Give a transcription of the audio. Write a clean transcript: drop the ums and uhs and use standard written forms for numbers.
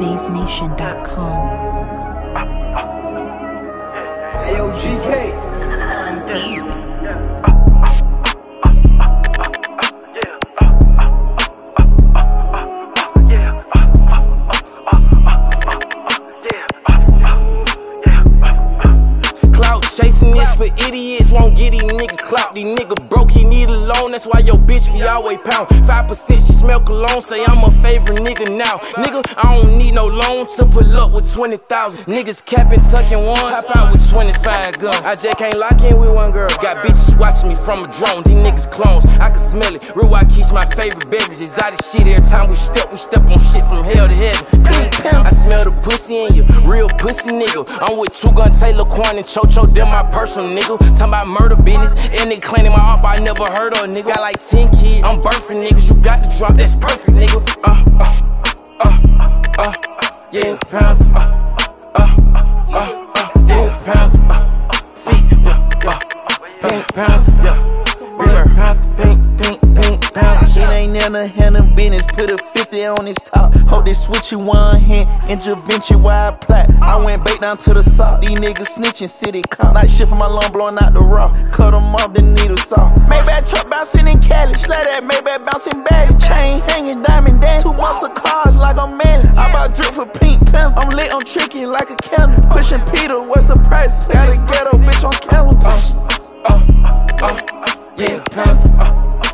BaseNation.com. Ayo, GK. Clout chasing this for idiots, won't get these niggas clout. These niggas broke, he need a loan, that's why your bitch be always pound. 5% she smell cologne, say I'm a favorite nigga now. Nigga, I don't need no loan to pull up with 20,000. Niggas capping, tucking ones, hop out with 25 guns. I just can't lock in with one girl. Got bitches watching me from a drone, these niggas clones, I can smell it. Real Waukesha my favorite beverage, exotic shit every time we step on shit from hell to heaven. I smell the pussy in you, real pussy nigga. I'm with Two Gun, Taylor, Quan, and Chocho, them my personal nigga. Talking about murder business, and they claiming my op, I never heard of a nigga. Got like 10 kids, I'm birthing niggas, you got to drop, that's perfect nigga. Yeah, pounds, yeah, pounds, feet, pink pounds, pink pounds. It ain't never hand of business, put a 50 on his top. Hope they switch you one hand, intervention wide plat. I went back down to the sock, these niggas snitching, city cop. Night shift for my lung blowing out the rock, cut them off, the needle saw. Maybach truck bouncing in Cali, slay that Maybach bouncing back. Chain hanging, diamond dance, 2 months of cars like I'm Manny. I bought drip for Pink Panther, I'm lit, I'm tricky like a candle. Pushing Peter, what's the price? Got a ghetto bitch on camel. Yeah, pounds,